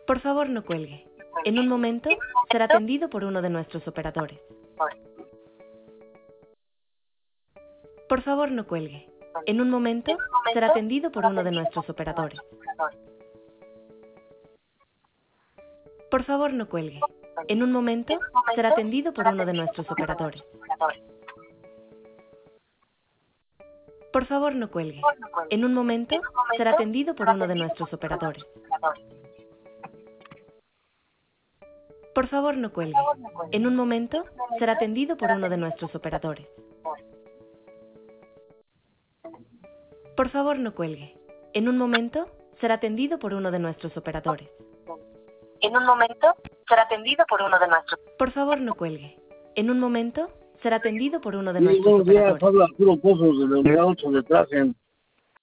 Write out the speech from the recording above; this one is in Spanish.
Por favor, no cuelgue. En un momento será atendido por uno de nuestros operadores. Por favor, no cuelgue. En un momento será atendido por uno de nuestros operadores. Por favor, no cuelgue. En un momento será atendido por uno de nuestros operadores. Por favor, no cuelgue. En un momento será atendido por uno de nuestros operadores. Por favor, no cuelgue. En un momento será atendido por uno de nuestros operadores. Por favor, no cuelgue. En un momento será atendido por uno de nuestros operadores. En un momento será atendido por uno de nuestros. Por favor, no cuelgue. En un momento será atendido por uno de Sí, nuestros buenos días, operadores. habla Arturo Pozos de la unidad 8 de Trajen.